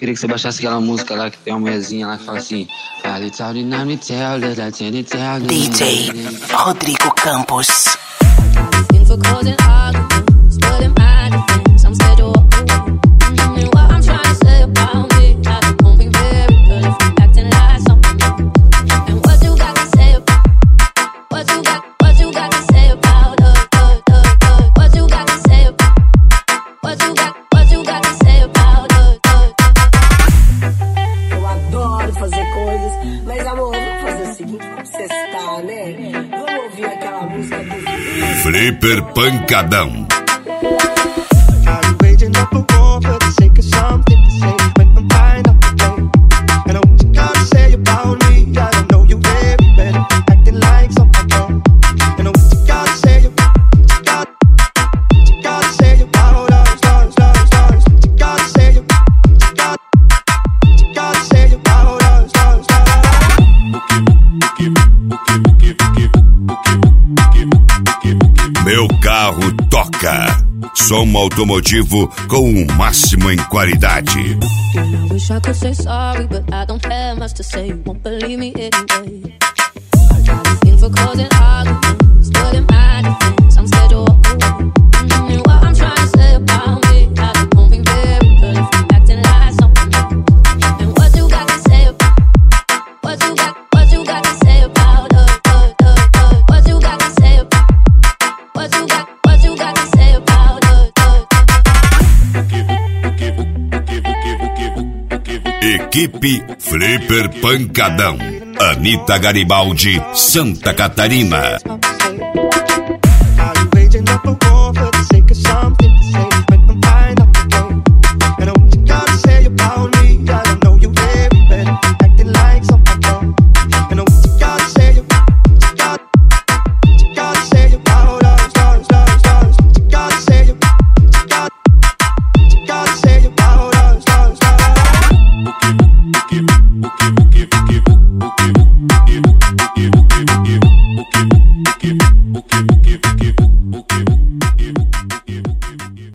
Queria que você baixasse aquela música lá que tem uma mulherzinha lá que fala assim: DJ Rodrigo Campos. Flipper Pancadão. Meu carro toca. Som automotivo com o máximo em qualidade. Equipe Flipper Pancadão. Anitta Garibaldi, Santa Catarina.